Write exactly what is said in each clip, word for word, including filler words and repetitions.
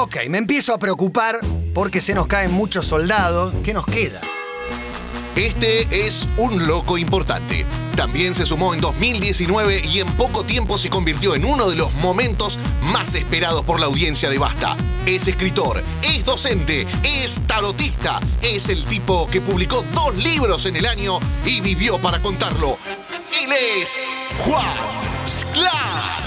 Ok, me empiezo a preocupar porque se nos caen muchos soldados. ¿Qué nos queda? Este es un loco importante. También se sumó en dos mil diecinueve y en poco tiempo se convirtió en uno de los momentos más esperados por la audiencia de Basta. Es escritor, es docente, es tarotista, es el tipo que publicó dos libros en el año y vivió para contarlo. Él es Juan Sclar.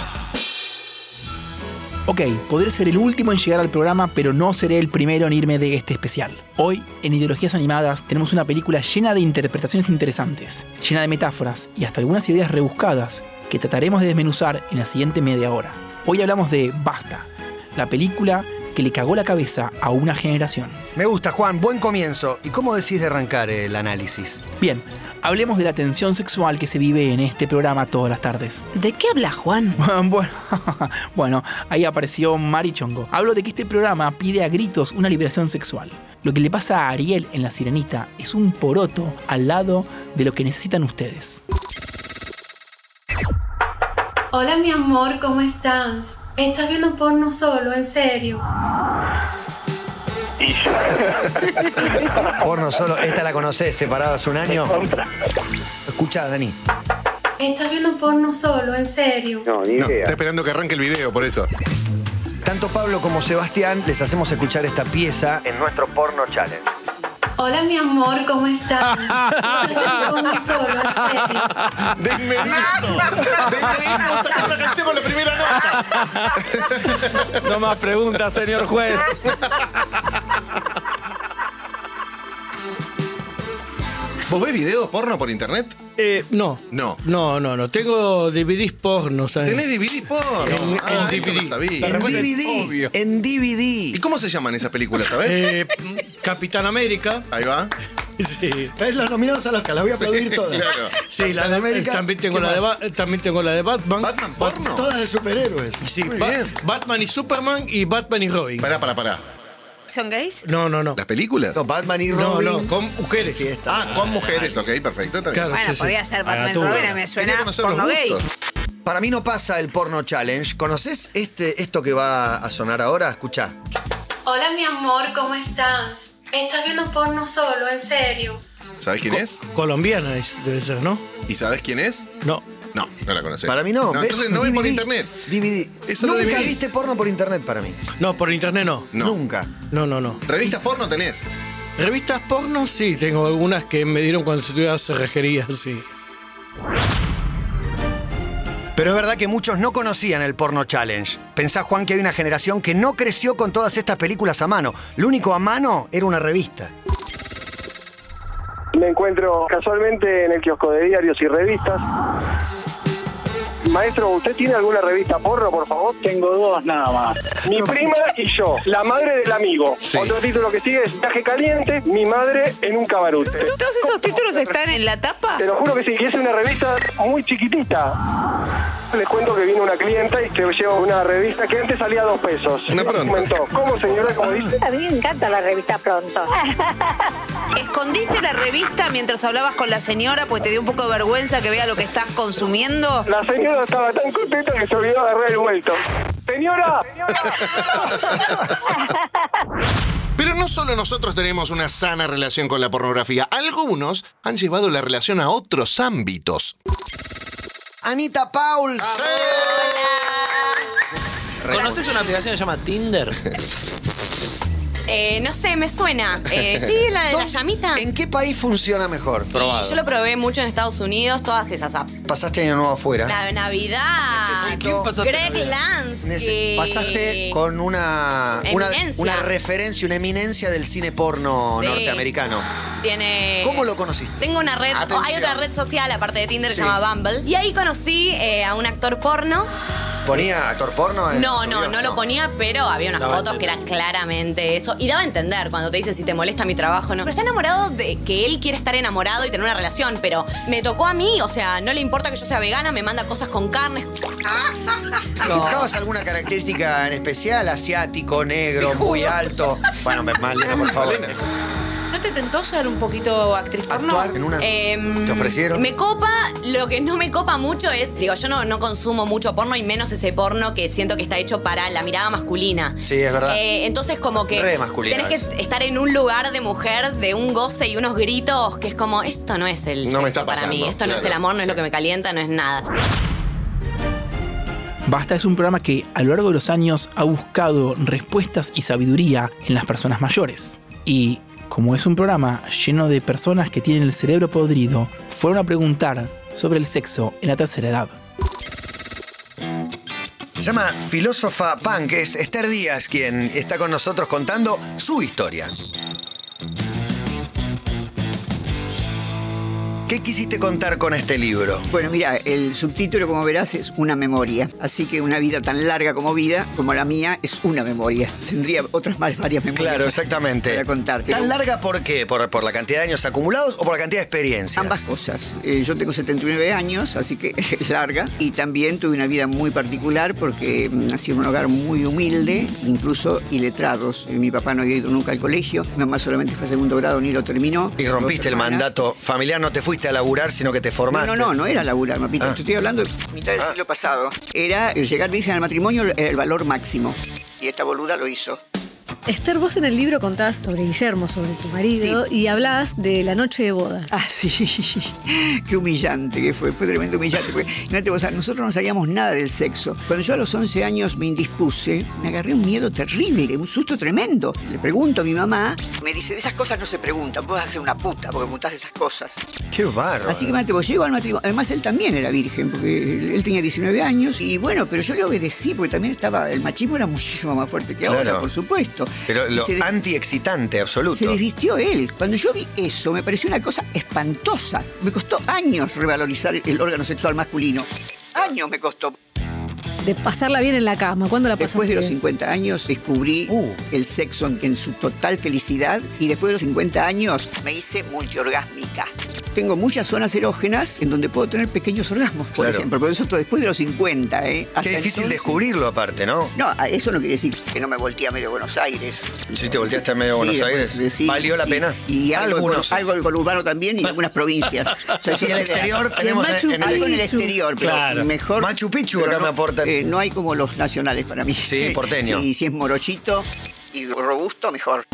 Ok, podré ser el último en llegar al programa, pero no seré el primero en irme de este especial. Hoy, en Ideologías Animadas, tenemos una película llena de interpretaciones interesantes, llena de metáforas y hasta algunas ideas rebuscadas que trataremos de desmenuzar en la siguiente media hora. Hoy hablamos de Basta, la película que le cagó la cabeza a una generación. Me gusta, Juan, buen comienzo. ¿Y cómo decís de arrancar el análisis? Bien, hablemos de la tensión sexual que se vive en este programa todas las tardes. ¿De qué habla Juan? Bueno, bueno, ahí apareció Mari Chongo. Hablo de que este programa pide a gritos una liberación sexual. Lo que le pasa a Ariel en La Sirenita es un poroto al lado de lo que necesitan ustedes. Hola mi amor, ¿cómo estás? ¿Estás viendo porno solo? ¿En serio? Porno solo, esta la conocés, separado hace un año. Escuchá, Dani. ¿Estás viendo porno solo? ¿En serio? No, ni No, idea. está esperando que arranque el video, por eso. Tanto Pablo como Sebastián les hacemos escuchar esta pieza en nuestro Porno Challenge. Hola mi amor, ¿cómo estás? ¿Estás viendo porno solo? ¿En serio? De inmediato. De inmediato vamos a sacar una canción con la primera nota. No más preguntas, señor juez. ¿Vos ves videos porno por internet? Eh, no. No. No, no, no. Tengo D V Ds porno, ¿sabes? ¿Tenés D V D porno? En- Ah, en esto D V D. lo sabía. En D V D. obvio. En D V ¿Y D. cómo se llaman esas películas, sabés? Eh, Capitán América. Ahí va. Sí. Es los nominados a los que las voy a aplaudir Sí, todas. claro. Sí, la de, América, también tengo ¿qué la de más? Ba- también tengo la de Batman. ¿Batman porno? Todas de superhéroes. Sí, Muy Ba- bien. Batman y Superman y Batman y Robin. Pará, pará, pará. ¿Son gays? No, no, no. ¿Las películas? No, Batman y No, Robin. no, con mujeres. Fiesta. Ah, con mujeres, ok, perfecto. Está bien. Claro, Bueno, sí, sí. podría ser Batman Agatura. Robin, me suena Quería conocer los porno gay. gustos. Para mí no pasa el Porno Challenge. ¿Conoces este, esto que va a sonar ahora? Escuchá. Hola mi amor, ¿cómo estás? ¿Estás viendo porno solo? ¿En serio? ¿Sabés quién es? Colombiana es- debe ser, ¿no? ¿Y sabés quién es? No. No, no la conocés. Para mí no. No, Ve- entonces no ves por D V D. internet. D V D. Eso no Nunca D V D. viste porno por internet para mí. No, por internet no. No. Nunca. No, no, no. ¿Revistas porno tenés? Revistas porno sí, tengo algunas que me dieron cuando estudiaba cerrajería, sí. Pero es verdad que muchos no conocían el Porno Challenge. Pensá, Juan, que hay una generación que no creció con todas estas películas a mano. Lo único a mano era una revista. Me encuentro casualmente en el kiosco de diarios y revistas. Maestro, ¿usted tiene alguna revista porno, por favor? Tengo dos nada más. Mi prima y yo, la madre del amigo. Sí. Otro título que sigue es Viaje Caliente, mi madre en un cabarute. ¿Todos esos títulos están en la tapa? Te lo juro que sí, y es una revista muy chiquitita. Les cuento que vino una clienta y que lleva una revista que antes salía a dos pesos. Una pronto. Comentó, ¿cómo señora? ¿Cómo dice? A mí me encanta la revista Pronto. ¿Escondiste la revista mientras hablabas con la señora porque te dio un poco de vergüenza que vea lo que estás consumiendo? La señora estaba tan contenta que se olvidó de agarrar el vuelto. ¡Señora! Pero no solo nosotros tenemos una sana relación con la pornografía. Algunos han llevado la relación a otros ámbitos. Anita Pauls. ¿Conoces una aplicación que se llama Tinder? Eh, no sé, me suena. Eh, sí, la de la llamita. ¿En qué país funciona mejor? Probado. Yo lo probé mucho en Estados Unidos, todas esas apps. Pasaste año nuevo afuera. La de Navidad. Necesito- Greg Lance. Nece- que- Pasaste con una, una, Eminencia. una referencia, una eminencia del cine porno Sí. norteamericano. Tiene... ¿Cómo lo conociste? Tengo una red, Atención. hay otra red social aparte de Tinder que Sí. se llama Bumble. Y ahí conocí eh, a un actor porno. ¿Ponía actor porno? en No, su no, bio? no lo ponía, pero había unas Daba a fotos que eran claramente eso. Y daba a entender cuando te dice si te molesta mi trabajo, ¿no? Pero está enamorado de que él quiere estar enamorado y tener una relación. Pero me tocó a mí, o sea, no le importa que yo sea vegana, me manda cosas con carnes. ¿Buscabas alguna característica en especial? Asiático, negro, muy alto. Bueno, me mal, por favor. No te tentó ser un poquito actriz porno? ¿Actuar en una? Eh, ¿Te ofrecieron? Me copa, lo que no me copa mucho es, digo, yo no, no consumo mucho porno y menos ese porno que siento que está hecho para la mirada masculina. Sí, es verdad. Eh, entonces como que Re masculina tenés es. que estar en un lugar de mujer, de un goce y unos gritos, que es como, esto no es el No me sexo está para pasando, mí, esto no claro. es el amor, no es lo que me calienta, no es nada. Basta es un programa que a lo largo de los años ha buscado respuestas y sabiduría en las personas mayores. Y como es un programa lleno de personas que tienen el cerebro podrido, fueron a preguntar sobre el sexo en la tercera edad. Se llama Filósofa Punk, es Esther Díaz quien está con nosotros contando su historia. ¿Qué quisiste contar con este libro? Bueno, mira, el subtítulo, como verás, es una memoria. Así que una vida tan larga como vida, como la mía, es una memoria. Tendría otras más, varias memorias. Claro, exactamente. Para contar. Pero ¿Tan larga por qué? ¿Por, por la cantidad de años acumulados o por la cantidad de experiencias? ambas cosas. Eh, yo tengo setenta y nueve años, así que es larga. Y también tuve una vida muy particular porque mm, nací en un hogar muy humilde, incluso iletrados. Eh, mi papá no había ido nunca al colegio. Mi mamá solamente fue a segundo grado, ni lo terminó. Y rompiste Dos el hermanas. mandato familiar, no te fuiste a laburar, sino que te formaste. No, no, no, no era laburar, papito. Ah. Te estoy hablando de mitad del Ah. siglo pasado. Era eh, llegar virgen al matrimonio era el valor máximo. Y esta boluda lo hizo. Esther, vos en el libro contás sobre Guillermo, sobre tu marido, y hablás de la noche de bodas. Ah, sí. Qué humillante que fue. Fue tremendo humillante. Porque, fíjate vos, nosotros no sabíamos nada del sexo. Cuando yo a los once años me indispuse, me agarré un miedo terrible, un susto tremendo. Le pregunto a mi mamá, me dice, esas cosas no se preguntan, vos vas a ser una puta porque preguntás esas cosas. Qué bárbaro. Así que, mate, vos llego al matrimonio. Además, él también era virgen, porque él tenía diecinueve años. Y bueno, pero yo le obedecí, porque también estaba, el machismo era muchísimo más fuerte que ahora, Claro. por supuesto. Pero Y lo se de- anti-excitante, absoluto. Se desvistió él. Cuando yo vi eso, me pareció una cosa espantosa. Me costó años revalorizar el órgano sexual masculino. Años me costó. De pasarla bien en la cama. ¿Cuándo la pasaste Después de los bien? cincuenta años descubrí Uh. el sexo en, en su total felicidad y después de los cincuenta años me hice multiorgásmica. Tengo muchas zonas erógenas en donde puedo tener pequeños orgasmos, por Claro. ejemplo. Pero eso todo después de los cincuenta, ¿eh? Hasta Qué difícil entonces- descubrirlo aparte, ¿no? No, eso no quiere decir que no me volteé a medio Buenos Aires. Si te volteaste a medio Sí, Buenos después, Aires, eh, sí, ¿valió la y- pena? Y, algo, Algunos. algo del conurbano también y en algunas provincias. O sea, eso Y el es de- exterior tenemos Machu en el... Algo en el Picchu. exterior, pero Claro. mejor. Machu Picchu pero acá no, me aportan. eh, no hay como los nacionales para mí. Sí, porteño. Sí, si es morochito y robusto, mejor.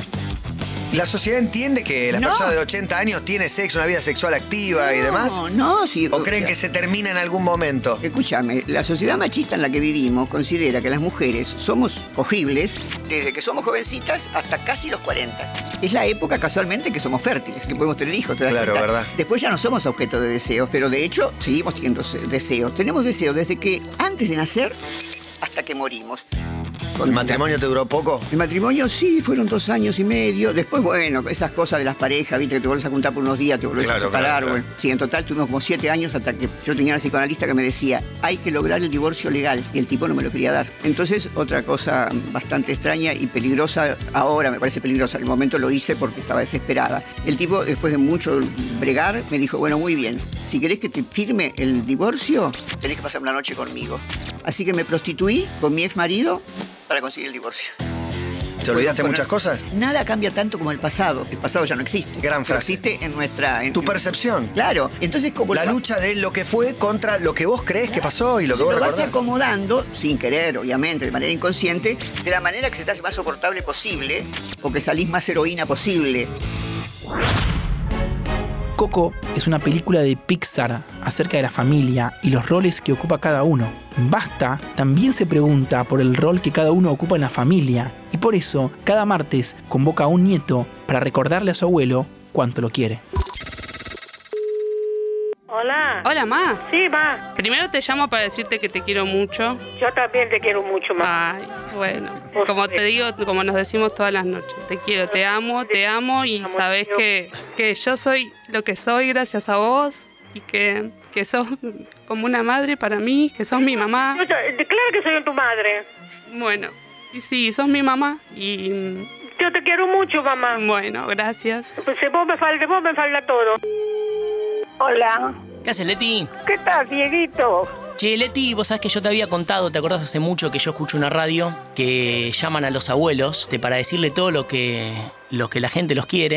¿La sociedad entiende que las No. personas de ochenta años tienen sexo, una vida sexual activa y demás? No, no, sí. ¿O creen sea, que se termina en algún momento? Escúchame, la sociedad machista en la que vivimos considera que las mujeres somos cogibles desde que somos jovencitas hasta casi los cuarenta. Es la época casualmente que somos fértiles, que podemos tener hijos, ¿te das Claro, cuenta? ¿verdad? Después ya no somos objeto de deseos, pero de hecho seguimos teniendo se- deseos. Tenemos deseos desde que antes de nacer hasta que morimos. ¿El matrimonio te duró poco? El matrimonio sí, fueron dos años y medio. Después, bueno, esas cosas de las parejas, viste, que te vuelves a juntar por unos días, te vuelves Claro, a separar. claro, claro. Bueno, sí, en total tuvimos como siete años hasta que yo tenía una psicoanalista que me decía, hay que lograr el divorcio legal. Y el tipo no me lo quería dar. Entonces, otra cosa bastante extraña y peligrosa, ahora me parece peligrosa, en el momento lo hice porque estaba desesperada. El tipo, después de mucho bregar, me dijo, bueno, muy bien, si querés que te firme el divorcio, tenés que pasar una noche conmigo. Así que me prostituí con mi ex marido para conseguir el divorcio. ¿Te olvidaste Bueno, muchas cosas? Nada cambia tanto como el pasado. El pasado ya no existe. Gran Pero frase. existe en nuestra... en- Tu percepción. Claro. Entonces, como La lo vas- lucha de lo que fue contra lo que vos creés que pasó y lo que se vos lo vas recordás. acomodando, sin querer, obviamente, de manera inconsciente, de la manera que se te hace más soportable posible o que salís más heroína posible. Coco es una película de Pixar acerca de la familia y los roles que ocupa cada uno. Basta también se pregunta por el rol que cada uno ocupa en la familia y por eso cada martes convoca a un nieto para recordarle a su abuelo cuánto lo quiere. Hola. Hola, Ma. Sí, ma. Primero te llamo para decirte que te quiero mucho. Yo también te quiero mucho, ma. Ay, bueno. Como te digo, como nos decimos todas las noches. Te quiero, te amo, te amo y sabes que, que yo soy lo que soy gracias a vos y que, que sos como una madre para mí, que sos mi mamá. Yo, claro que soy tu madre. Bueno, y sí, sos mi mamá y... Yo te quiero mucho, mamá. Bueno, gracias. Pues si vos me falta, vos me falta todo. Hola. ¿Qué haces, Leti? ¿Qué tal, Dieguito? Che, Leti, vos sabés que yo te había contado, ¿te acordás hace mucho que yo escucho una radio que llaman a los abuelos te, para decirle todo lo que, lo que la gente los quiere?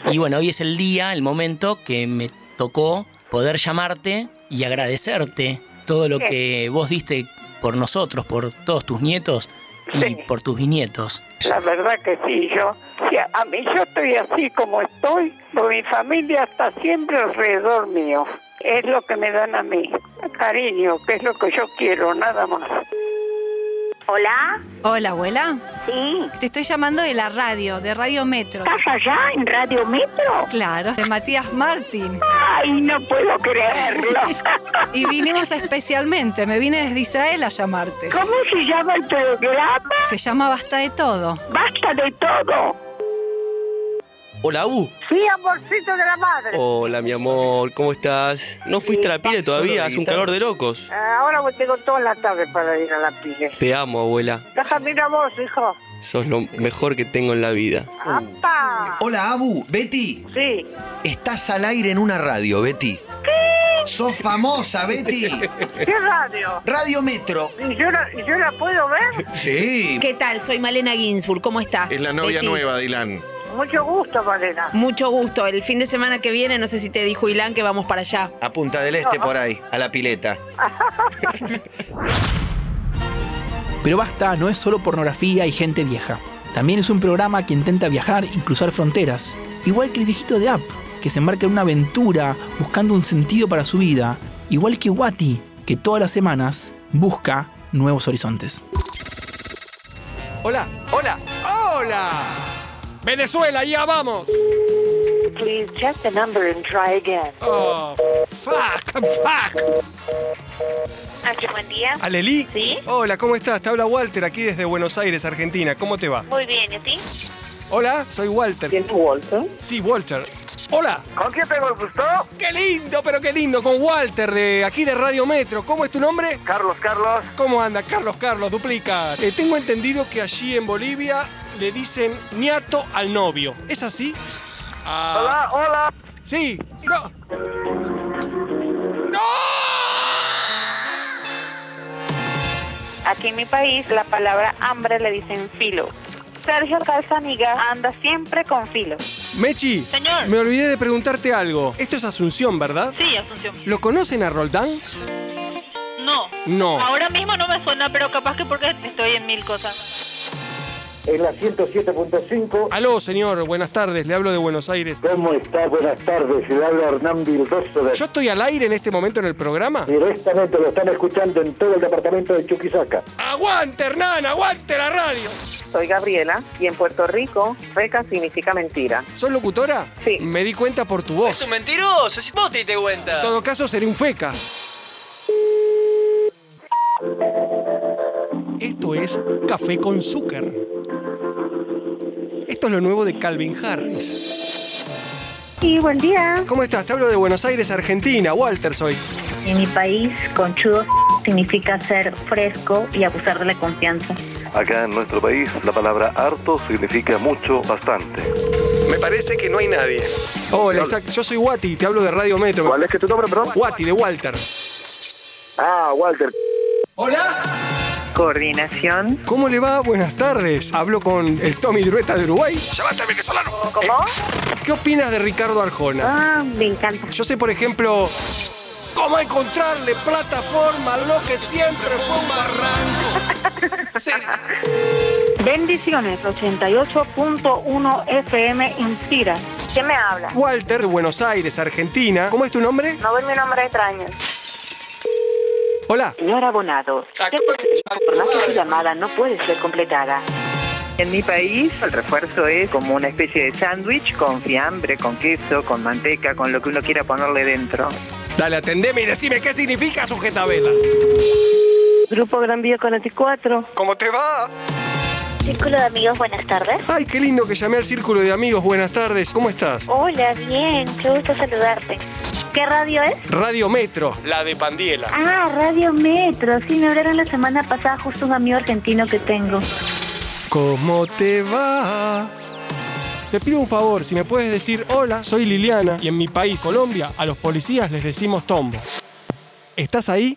Y bueno, hoy es el día, el momento que me tocó poder llamarte y agradecerte todo lo que vos diste por nosotros, por todos tus nietos y Sí. por tus bisnietos. La verdad que sí, yo, sí, a mí yo estoy así como estoy, porque mi familia está siempre alrededor mío. Es lo que me dan a mí, cariño, que es lo que yo quiero, nada más. Hola. Hola, abuela. Sí. Te estoy llamando de la radio, de Radio Metro. ¿Estás allá en Radio Metro? Claro, de Matías Martín. Ay, no puedo creerlo. Y vinimos especialmente, me vine desde Israel a llamarte. ¿Cómo se llama el programa? Se llama Basta de Todo. Basta de todo. Hola, Abu. Sí, amorcito de la madre. Hola, mi amor, ¿cómo estás? ¿No fuiste a la pile todavía? Hace un calor de locos. Ahora tengo toda la tarde para ir a la pile. Te amo, abuela. Déjame ir a vos, hijo. Sos lo mejor que tengo en la vida. ¡Apa! Hola, Abu. Betty. Sí. Estás al aire en una radio, Betty. ¿Qué? ¡Sos famosa, Betty! ¿Qué radio? Radio Metro. ¿Y yo la, y yo la puedo ver? Sí. ¿Qué tal? Soy Malena Ginsburg. ¿Cómo estás? Es la novia Betty? nueva de Ilan. Mucho gusto, Malena. Mucho gusto. El fin de semana que viene, no sé si te dijo Ilan que vamos para allá. A Punta del Este, por ahí, a la pileta. Pero Basta no es solo pornografía y gente vieja. También es un programa que intenta viajar y cruzar fronteras. Igual que el viejito de App, que se embarca en una aventura buscando un sentido para su vida. Igual que Wati, que todas las semanas busca nuevos horizontes. Hola, hola, hola. Venezuela, ya vamos. Please check the number and try again. Oh, fuck, fuck. Buen día. ¿Alelí? Sí. Hola, ¿cómo estás? Te habla Walter aquí desde Buenos Aires, Argentina. ¿Cómo te va? Muy bien, ¿y a ti? Hola, soy Walter. ¿Quién es Walter? Sí, Walter. Hola. ¿Con quién tengo el gusto? ¡Qué lindo, pero qué lindo! Con Walter, de aquí de Radio Metro. ¿Cómo es tu nombre? Carlos, Carlos. ¿Cómo anda? Carlos, Carlos, duplica. Eh, tengo entendido que allí en Bolivia le dicen ñato al novio. ¿Es así? Hola, hola. Sí. No. Aquí en mi país, la palabra hambre le dicen filo. Sergio Calzaniga anda siempre con filo. Mechi, Señor. me olvidé de preguntarte algo. Esto es Asunción, ¿verdad? Sí, Asunción. ¿Lo conocen a Roldán? No. No. Ahora mismo no me suena, pero capaz que porque estoy en mil cosas. En la ciento siete punto cinco. Aló, señor, buenas tardes, le hablo de Buenos Aires. ¿Cómo está? Buenas tardes, le habla Hernán Vildoso de... ¿Yo estoy al aire en este momento en el programa? Directamente lo están escuchando en todo el departamento de Chuquisaca. ¡Aguante, Hernán! ¡Aguante la radio! Soy Gabriela y en Puerto Rico, feca significa mentira. ¿Sos locutora? Sí. Me di cuenta por tu voz. Es un mentiroso, si vos te diste cuenta. En todo caso, seré un feca. Esto es Café con Azúcar. Esto es lo nuevo de Calvin Harris. Sí, buen día. ¿Cómo estás? Te hablo de Buenos Aires, Argentina. Walter soy. En mi país, conchudo significa ser fresco y abusar de la confianza. Acá en nuestro país, la palabra harto significa mucho, bastante. Me parece que no hay nadie. Hola, Isaac. Yo soy Wati, te hablo de Radio Metro. ¿Cuál es que tu nombre, perdón? Wati, de Walter. Ah, Walter. Hola. Coordinación. ¿Cómo le va? Buenas tardes. Hablo con el Tommy Drueta de Uruguay. ¡Llamate al venezolano! ¿Cómo? Eh, ¿Qué opinas de Ricardo Arjona? Ah, me encanta. Yo sé, por ejemplo, cómo encontrarle plataforma a lo que siempre fue un barranco. Sí. Bendiciones, ochenta y ocho punto uno F M Inspira. ¿Quién me habla? Walter, de Buenos Aires, Argentina. ¿Cómo es tu nombre? No ves mi nombre extraño. Hola. Señor Abonado, por más que su llamada no puede ser completada. En mi país, el refuerzo es como una especie de sándwich con fiambre, con queso, con manteca, con lo que uno quiera ponerle dentro. Dale, atendeme y decime qué significa sujetabela. Grupo Gran Vía cuarenta y cuatro. ¿Cómo te va? Círculo de amigos, buenas tardes. Ay, qué lindo que llamé al Círculo de Amigos. Buenas tardes. ¿Cómo estás? Hola, bien, qué gusto saludarte. ¿Qué radio es? Radio Metro, la de Pandiela. Ah, Radio Metro. Sí, me hablaron la semana pasada justo un amigo argentino que tengo. ¿Cómo te va? Te pido un favor, si me puedes decir, hola, soy Liliana, y en mi país, Colombia, a los policías les decimos tombo. ¿Estás ahí?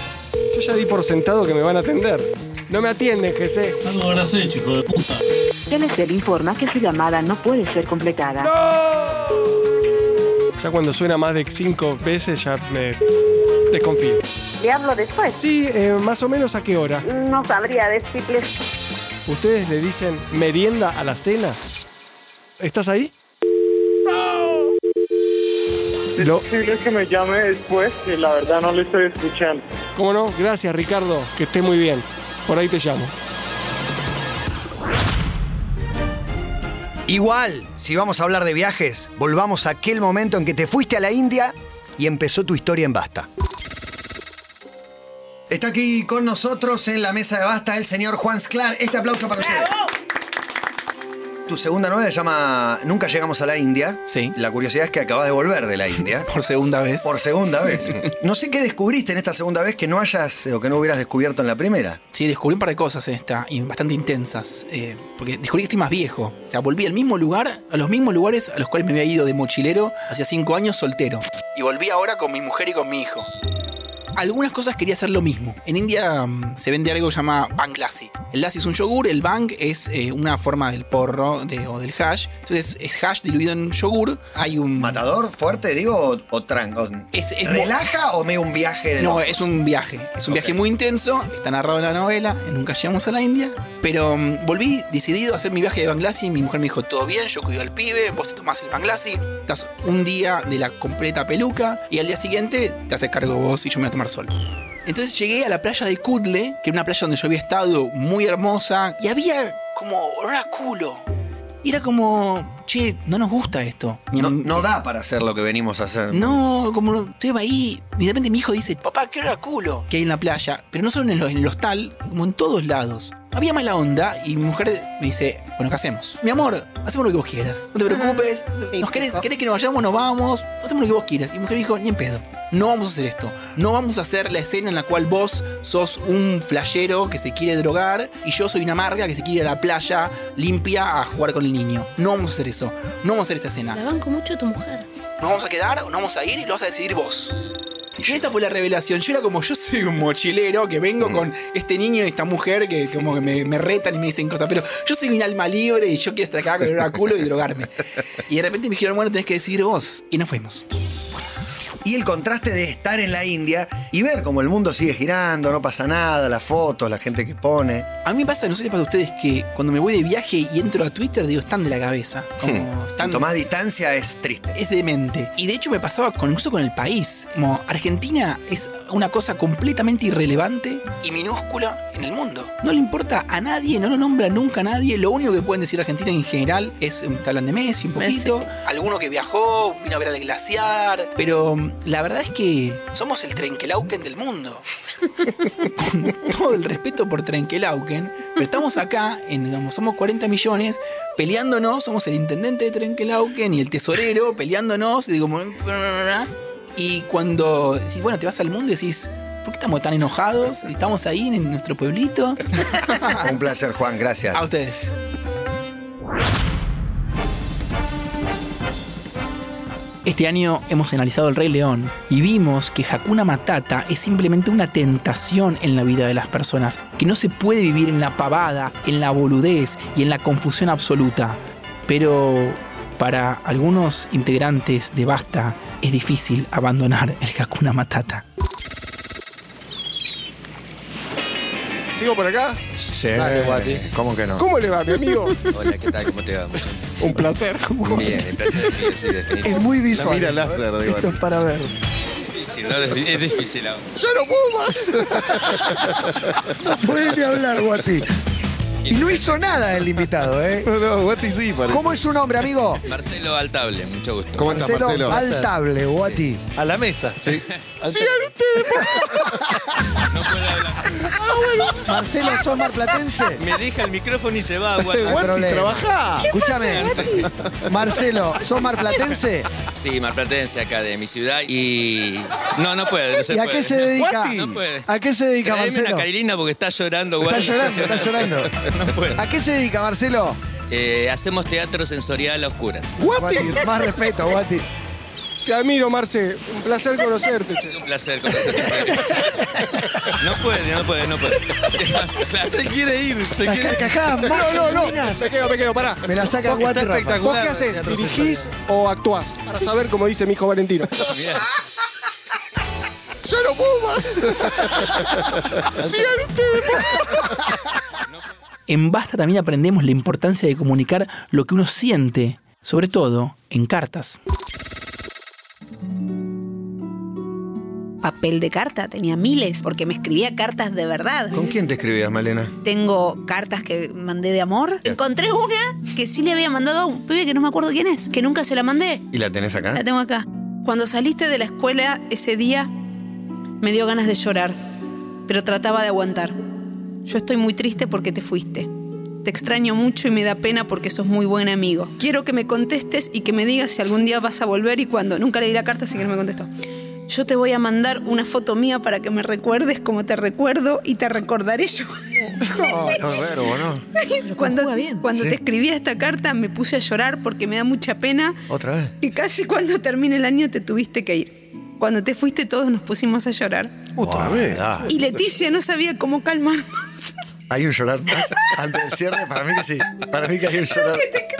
Yo ya di por sentado que me van a atender. No me atienden, Jesse. Algo habrás hecho, hijo de puta. Telecel informa que su llamada no puede ser completada. Ya cuando suena más de cinco veces ya me desconfío. ¿Le hablo después? Sí, eh, más o menos a qué hora. No sabría decirle. ¿Ustedes le dicen merienda a la cena? ¿Estás ahí? Lo... Dile que me llame después, que la verdad no le estoy escuchando. ¿Cómo no? Gracias, Ricardo. Que esté muy bien. Por ahí te llamo. Igual, si vamos a hablar de viajes, volvamos a aquel momento en que te fuiste a la India y empezó tu historia en Basta. Está aquí con nosotros en la mesa de Basta el señor Juan Sclar. Este aplauso para usted. Tu segunda novela se llama Nunca llegamos a la India. Sí. La curiosidad es que acabas de volver de la India. Por segunda vez. Por segunda vez. No sé qué descubriste en esta segunda vez que no hayas o que no hubieras descubierto en la primera. Sí, descubrí un par de cosas en esta, y bastante intensas. Eh, porque descubrí que estoy más viejo. O sea, volví al mismo lugar, a los mismos lugares a los cuales me había ido de mochilero hacía cinco años soltero. Y volví ahora con mi mujer y con mi hijo. Algunas cosas quería hacer lo mismo. En India um, se vende algo que se llama bhang lassi. El lassi es un yogur, el bhang es eh, una forma del porro de, o del hash. Entonces es hash diluido en yogur. Hay un... ¿Matador fuerte, digo, o, o tranco? Es, es ¿Relaja o medio un viaje de No, locos? es un viaje. Es un okay. viaje muy intenso. Está narrado en la novela. Nunca llegamos a la India. Pero um, volví decidido a hacer mi viaje de bhang lassi. Mi mujer me dijo, todo bien, yo cuido al pibe, vos te tomás el bhang lassi. Estás un día de la completa peluca y al día siguiente te haces cargo vos y yo me voy a tomar sol. Entonces llegué a la playa de Kudle, que era una playa donde yo había estado, muy hermosa, y había como olor a culo. Y era como, che, no nos gusta esto. No, no da para hacer lo que venimos a hacer. No, como estoy ahí, y de repente mi hijo dice, papá, qué olor a culo que hay en la playa. Pero no solo en el, en el hostal, como en todos lados. Había mala onda y mi mujer me dice, bueno, ¿qué hacemos? Mi amor, hacemos lo que vos quieras. No te preocupes. ¿Nos querés, querés que nos vayamos? Nos vamos. Hacemos lo que vos quieras. Y mi mujer dijo, ni en pedo. No vamos a hacer esto. No vamos a hacer la escena en la cual vos sos un flashero que se quiere drogar y yo soy una amarga que se quiere ir a la playa limpia a jugar con el niño. No vamos a hacer eso. No vamos a hacer esta escena. La banco mucho a tu mujer. Nos vamos a quedar, nos vamos a ir y lo vas a decidir vos. Y esa fue la revelación. Yo era como, yo soy un mochilero que vengo con este niño y esta mujer que como que me, me retan y me dicen cosas. Pero yo soy un alma libre y yo quiero estar acá con el culo y drogarme. Y de repente me dijeron, bueno, tenés que decidir vos. Y nos fuimos. Y el contraste de estar en la India y ver cómo el mundo sigue girando, no pasa nada, las fotos, la gente que pone. A mí me pasa, no sé si pasa a ustedes, que cuando me voy de viaje y entro a Twitter, digo, están de la cabeza. Como están, si tomás distancia es triste. Es demente. Y de hecho me pasaba con, incluso con el país. Como Argentina es una cosa completamente irrelevante y minúscula en el mundo. No le importa a nadie, no lo nombra nunca a nadie. Lo único que pueden decir Argentina en general es, te hablan de Messi un poquito. Messi. Alguno que viajó, vino a ver al glaciar, pero la verdad es que somos el Trenkelauken del mundo. Con todo el respeto por Trenkelauken, pero estamos acá, en, digamos, somos cuarenta millones, peleándonos, somos el intendente de Trenkelauken y el tesorero, peleándonos, y, digo, y cuando decís, bueno, te vas al mundo y decís, ¿por qué estamos tan enojados? Estamos ahí en nuestro pueblito. Un placer, Juan, gracias. A ustedes. Este año hemos analizado El Rey León y vimos que Hakuna Matata es simplemente una tentación en la vida de las personas, que no se puede vivir en la pavada, en la boludez y en la confusión absoluta. Pero para algunos integrantes de Basta es difícil abandonar el Hakuna Matata. ¿Sigo por acá? Sí. Dale, Guati. ¿Cómo que no? ¿Cómo le va, mi amigo? Hola, ¿qué tal? ¿Cómo te va? Un placer. Bien, el placer es mío, sí, definitivamente. Es muy visual. La mira láser, digo. Esto es para ver. Difícil, ¿no? Es difícil ahora. ¡Ya no puedo más! No puede ni hablar, Guati. Y no hizo nada el invitado, ¿eh? No, no, Guati sí, parece. ¿Cómo es su nombre, amigo? Marcelo Altable, mucho gusto. ¿Cómo estás, Marcelo? Altable, Guati. Sí. A la mesa. Sí. ¡Sigan ustedes! No puedo hablar. Ah, bueno. Marcelo, ¿sos marplatense? Me deja el micrófono y se va, Guati. No hay problema. Trabajá. Escúchame. Marcelo, ¿sos marplatense? Sí, marplatense acá de mi ciudad y... No, no puede. No se ¿Y a puede. qué se dedica? Guati. No puede. ¿A qué se dedica, Traeme Marcelo? una Carilina porque está llorando, Guati. Está llorando, está llorando. No puede. ¿A qué se dedica, Marcelo? Eh, hacemos teatro sensorial a oscuras. Guati. Más respeto, Guati. Te admiro, Marce. Un placer conocerte, che. Un placer conocerte. No puede, no puede, no puede. Se quiere ir, se quiere ir. No, no, no. Me quedo, me quedo, pará. Me la saca ¿Vos, Guate, está Rafa. espectacular, ¿Vos qué haces? Teatro ¿Dirigís Central. o actuás? Para saber, como dice mi hijo Valentino. Bien. ¡Ya no puedo más! ¡Sigan ustedes! En Basta también aprendemos la importancia de comunicar lo que uno siente, sobre todo en cartas. Papel de carta, tenía miles, porque me escribía cartas de verdad. ¿Con quién te escribías, Malena? Tengo cartas que mandé de amor. Encontré una que sí le había mandado a un pibe que no me acuerdo quién es, que nunca se la mandé. ¿Y la tenés acá? La tengo acá. Cuando saliste de la escuela ese día, me dio ganas de llorar, pero trataba de aguantar. Yo estoy muy triste porque te fuiste. Te extraño mucho y me da pena porque sos muy buen amigo. Quiero que me contestes y que me digas si algún día vas a volver y cuándo. Nunca leí la carta, así que no me contestó. Yo te voy a mandar una foto mía para que me recuerdes como te recuerdo y te recordaré yo. No, no, verbo, ¿no? Cuando, cuando Sí. te escribí esta carta me puse a llorar porque me da mucha pena ¿Otra vez? que casi cuando termine el año te tuviste que ir. Cuando te fuiste todos nos pusimos a llorar. ¿Otra vez? Y Leticia no sabía cómo calmarnos. ¿Hay un llorar más antes del cierre? Para mí que sí. Para mí que hay un llorar.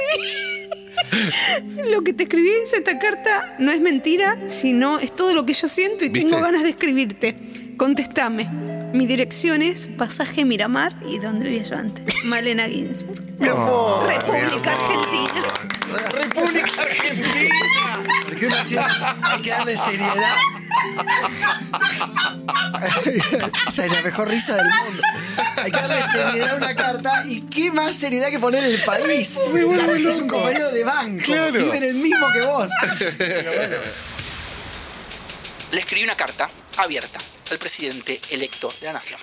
Lo que te escribí en esta carta no es mentira, sino es todo lo que yo siento y ¿Viste? tengo ganas de escribirte. Contestame. Mi dirección es Pasaje Miramar y donde vivía yo antes. Malena Ginsburg. Mi amor, República mi amor. Argentina. República Argentina. Porque uno decía, hay que darle seriedad. Esa es la mejor risa del mundo. Hay que darle seriedad a una carta y qué más seriedad que poner el país. Me vuelvo Es un loco. compañero de banco. Claro. Vive en el mismo que vos. Le escribí una carta abierta al presidente electo de la nación.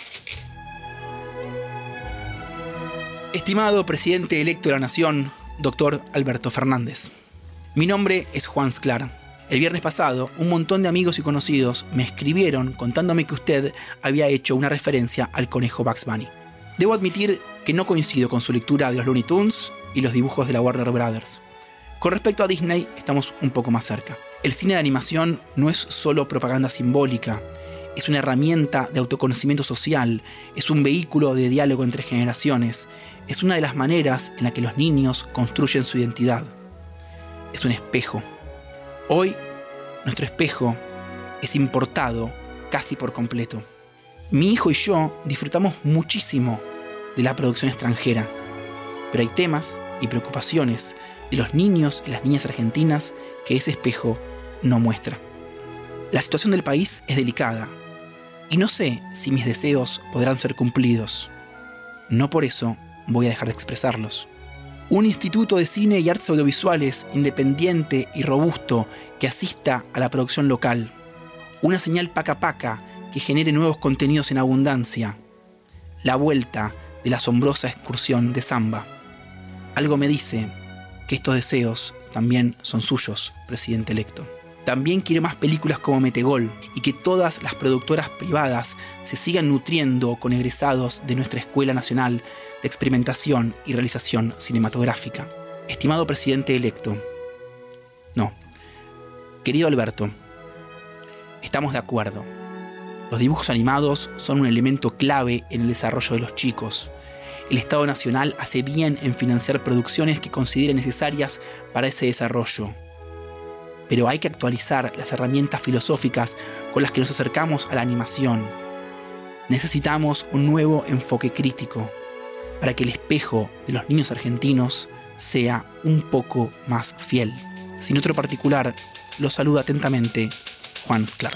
Estimado presidente electo de la nación, doctor Alberto Fernández. Mi nombre es Juan Sclar. El viernes pasado, un montón de amigos y conocidos me escribieron contándome que usted había hecho una referencia al conejo Bugs Bunny. Debo admitir que no coincido con su lectura de los Looney Tunes y los dibujos de la Warner Brothers. Con respecto a Disney, estamos un poco más cerca. El cine de animación no es solo propaganda simbólica, es una herramienta de autoconocimiento social, es un vehículo de diálogo entre generaciones, es una de las maneras en la que los niños construyen su identidad. Es un espejo. Hoy, nuestro espejo es importado casi por completo. Mi hijo y yo disfrutamos muchísimo de la producción extranjera, pero hay temas y preocupaciones de los niños y las niñas argentinas que ese espejo no muestra. La situación del país es delicada y no sé si mis deseos podrán ser cumplidos. No por eso voy a dejar de expresarlos. Un instituto de cine y artes audiovisuales independiente y robusto que asista a la producción local. Una señal paca paca que genere nuevos contenidos en abundancia. La vuelta de la asombrosa excursión de Samba. Algo me dice que estos deseos también son suyos, presidente electo. También quiero más películas como Metegol y que todas las productoras privadas se sigan nutriendo con egresados de nuestra Escuela Nacional de Experimentación y Realización Cinematográfica. Estimado presidente electo. No. Querido Alberto, estamos de acuerdo. Los dibujos animados son un elemento clave en el desarrollo de los chicos. El Estado Nacional hace bien en financiar producciones que considere necesarias para ese desarrollo. Pero hay que actualizar las herramientas filosóficas con las que nos acercamos a la animación. Necesitamos un nuevo enfoque crítico para que el espejo de los niños argentinos sea un poco más fiel. Sin otro particular, lo saluda atentamente Juan Sclar.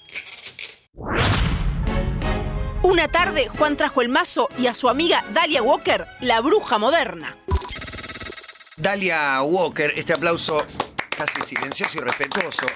Una tarde, Juan trajo el mazo y a su amiga Dalia Walker, la bruja moderna. Dalia Walker, este aplauso casi silencioso y respetuoso.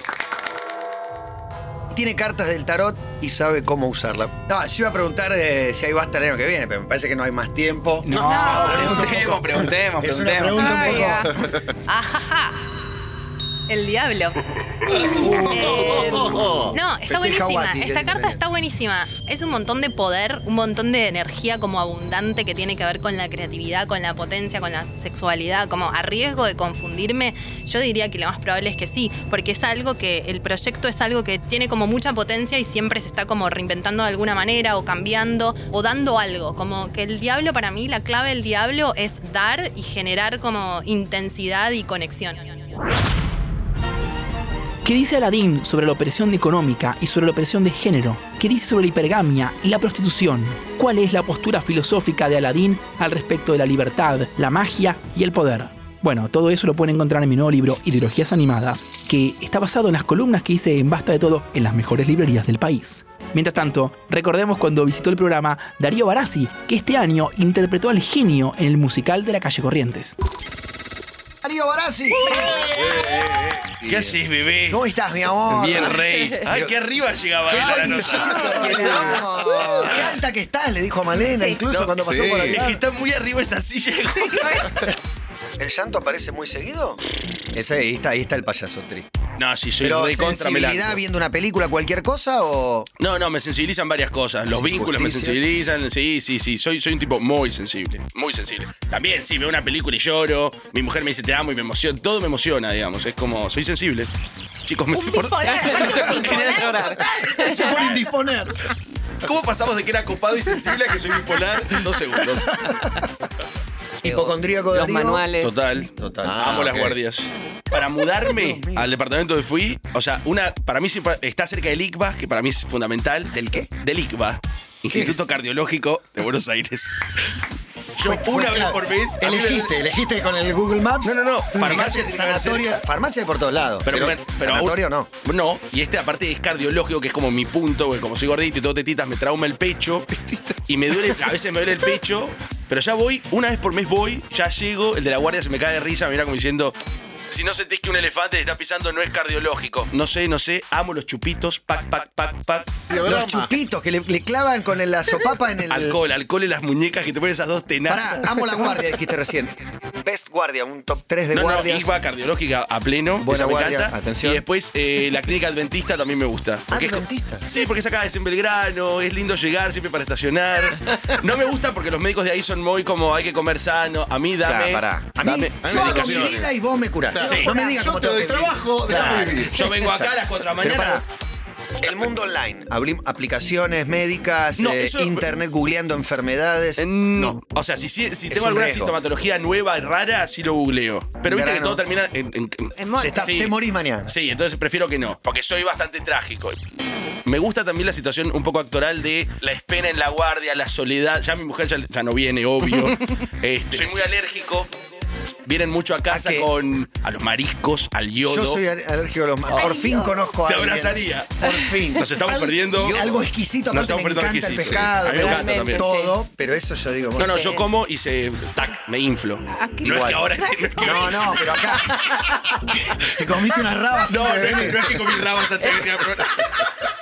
Tiene cartas del tarot y sabe cómo usarla. No, yo iba a preguntar eh, si hay basta el año que viene, pero me parece que no hay más tiempo. No, no preguntemos, preguntemos, Es una preguntemos. pregunta un poco... Ajaja. El diablo. Eh, no, está Festeja buenísima. Guati, que Esta es carta está buenísima. Es un montón de poder, un montón de energía como abundante que tiene que ver con la creatividad, con la potencia, con la sexualidad. Como a riesgo de confundirme, yo diría que lo más probable es que sí, porque es algo que, el proyecto es algo que tiene como mucha potencia y siempre se está como reinventando de alguna manera o cambiando o dando algo. Como que el diablo, para mí, la clave del diablo es dar y generar como intensidad y conexión. ¿Qué dice Aladín sobre la opresión económica y sobre la opresión de género? ¿Qué dice sobre la hipergamia y la prostitución? ¿Cuál es la postura filosófica de Aladín al respecto de la libertad, la magia y el poder? Bueno, todo eso lo pueden encontrar en mi nuevo libro, Ideologías Animadas, que está basado en las columnas que hice en Basta de Todo en las mejores librerías del país. Mientras tanto, recordemos cuando visitó el programa Darío Barassi, que este año interpretó al genio en el musical de La Calle Corrientes. Darío Barassi. ¿Qué haces, bebé? ¿Cómo estás, mi amor? Bien, rey. Ay, qué arriba llegaba él a la noche. Qué alta que estás, le dijo a Malena, Sí. incluso No, cuando pasó sí. por allá. Es que está muy arriba esa silla. ¿El llanto aparece muy seguido? Ese, ahí, está, ahí está el payaso triste. No, sí, soy ¿Pero re contra sensibilidad melanco. viendo una película, cualquier cosa o...? No, no, me sensibilizan varias cosas. Los vínculos me Injusticias. sensibilizan. Sí, sí, sí. Soy, soy un tipo muy sensible. Muy sensible. También, sí, veo una película y lloro. Mi mujer me dice te amo y me emociona. Todo me emociona, digamos. Es como, soy sensible. Chicos, me estoy por... llorar. Se pone indisponer. ¿Cómo pasamos de que era copado y sensible a que soy bipolar en dos segundos? Hipocondríaco de Los manuales. Total. Total. Amo Ah, las ok. guardias. Para mudarme al departamento donde fui, o sea, una, para mí siempre está cerca del I C B A, que para mí es fundamental. ¿Del qué? Del I C B A, Instituto Cardiológico de Buenos Aires. Yo Fue- una fue vez claro. por mes. a mí me- Elegiste, elegiste con el Google Maps. No, no, no. Farmacia, Fijaste, sanatoria, farmacia por todos lados. Pero, Pero, bueno, pero sanatorio aún- no. No, y este aparte es cardiológico, que es como mi punto, porque como soy gordito y todo tetitas, me trauma el pecho. Y me duele, a veces me duele el pecho. Pero ya voy, una vez por mes voy, ya llego, el de la guardia se me cae de risa, me mira como diciendo, si no sentís que un elefante te está pisando, no es cardiológico. No sé, no sé, amo los chupitos, pac, pac, pac, pac. Los chupitos que le, le clavan con la sopapa en el... Alcohol, alcohol en las muñecas que te ponen esas dos tenazas. Pará, amo la guardia, dijiste recién. Best guardia, un top tres de no, guardias. No, I V A cardiológica a pleno, Buena esa me guardia, encanta. atención. Y después eh, la clínica adventista también me gusta. Porque es- ¿Adventista? Sí, porque es acá, es en Belgrano, es lindo llegar siempre para estacionar. No me gusta porque los médicos de ahí son muy como hay que comer sano. A mí dame. Claro, pará. A mí, dame yo hago mi medicaciones. vida y vos me curás. Sí. No me digas Yo cómo te tengo doy que trabajo, vivir. déjame vivir. Yo vengo acá a las cuatro de la Pero mañana. pará, el mundo online, abrí aplicaciones médicas, No, eh, eso- internet googleando enfermedades. No. O sea, si, si, si Es tengo un alguna riesgo. sintomatología nueva y rara, sí lo googleo. Pero viste que Grano. todo termina en. en- en- En muerte. Se está- te morís mañana. Sí, entonces prefiero que no. Porque soy bastante trágico. Me gusta también la situación un poco actoral de la espera en la guardia, la soledad. Ya mi mujer ya, ya no viene, obvio. Este, soy muy alérgico. Vienen mucho a casa con a los mariscos, al yodo. Yo soy al- alérgico a los mariscos. Por fin conozco a Te alguien. abrazaría. Por fin. Nos estamos Algo- perdiendo. y algo exquisito, Nos aparte me estamos encanta el perdiendo pescado, exquisito. Sí. A mí me me encanta encanta también. todo, pero eso yo digo... No, no, yo como y se. Tac, me inflo. No es Igual. que ahora. No, es que No, no, pero acá... Te comiste unas rabas. No, no antes de es, que, venir. no es que comí rabas antes de venir al programa.